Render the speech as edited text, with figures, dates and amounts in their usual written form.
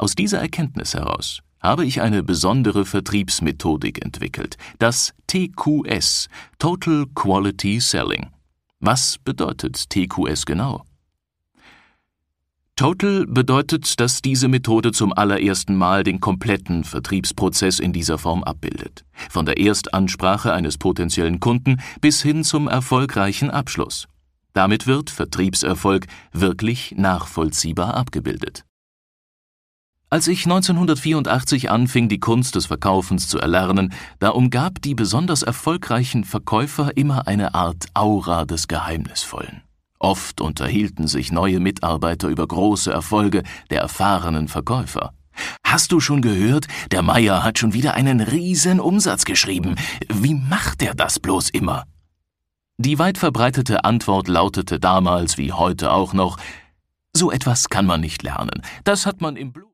Aus dieser Erkenntnis heraus habe ich eine besondere Vertriebsmethodik entwickelt, das TQS, Total Quality Selling. Was bedeutet TQS genau? Total bedeutet, dass diese Methode zum allerersten Mal den kompletten Vertriebsprozess in dieser Form abbildet. Von der Erstansprache eines potenziellen Kunden bis hin zum erfolgreichen Abschluss. Damit wird Vertriebserfolg wirklich nachvollziehbar abgebildet. Als ich 1984 anfing, die Kunst des Verkaufens zu erlernen, da umgab die besonders erfolgreichen Verkäufer immer eine Art Aura des Geheimnisvollen. Oft unterhielten sich neue Mitarbeiter über große Erfolge der erfahrenen Verkäufer. »Hast du schon gehört, der Meier hat schon wieder einen riesen Umsatz geschrieben. Wie macht er das bloß immer?« Die weit verbreitete Antwort lautete damals wie heute auch noch: »So etwas kann man nicht lernen. Das hat man im Blut.«